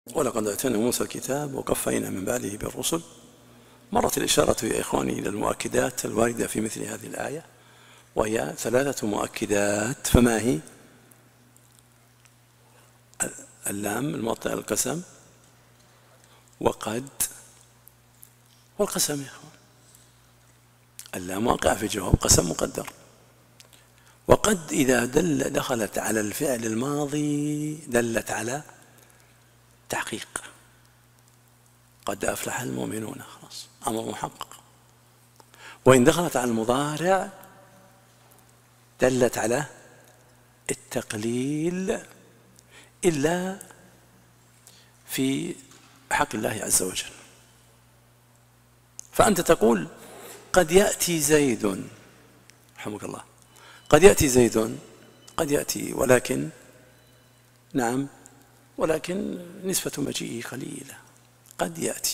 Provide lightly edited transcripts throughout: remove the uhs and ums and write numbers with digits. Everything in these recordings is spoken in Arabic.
ولقد آتينا موسى الكتاب وقفينا من بعده بالرسل. مرت الإشارة يا إخواني إلى المؤكدات الواردة في مثل هذه الآية، وهي 3 مؤكدات. فما هي؟ اللام الموطئة القسم، وقد، والقسم يا إخوان. اللام واقع في جواب قسم مقدر، وقد إذا دخلت على الفعل الماضي دلت على تحقيق. قد أفلح المؤمنون، خلاص أمر محقق. وإن دخلت على المضارع دلت على التقليل، إلا في حق الله عز وجل. فأنت تقول قد يأتي زيد، رحمك الله، قد يأتي زيد، قد يأتي، ولكن نعم، ولكن نسبة مجيئه قليلة، قد يأتي.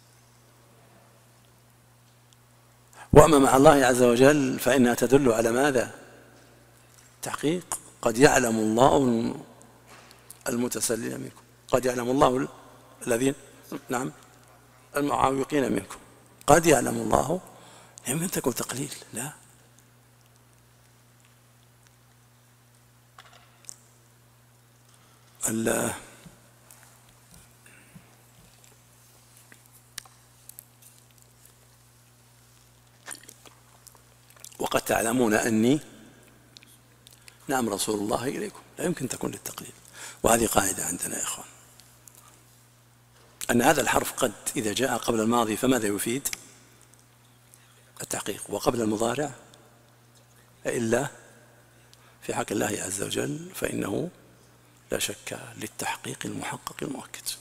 وأما مع الله عز وجل فإنها تدل على ماذا؟ تحقيق. قد يعلم الله المتسلل منكم، قد يعلم الله الذين، نعم، المعاوقين منكم، قد يعلم الله. يمكن تكون تقليل، لا. وقد تعلمون أني، نعم، رسول الله إليكم، لا يمكن تكون للتقليل. وهذه قاعدة عندنا يا إخوان، أن هذا الحرف قد إذا جاء قبل الماضي فماذا يفيد؟ التحقيق. وقبل المضارع إلا في حق الله عز وجل فإنه لا شك للتحقيق المحقق المؤكد.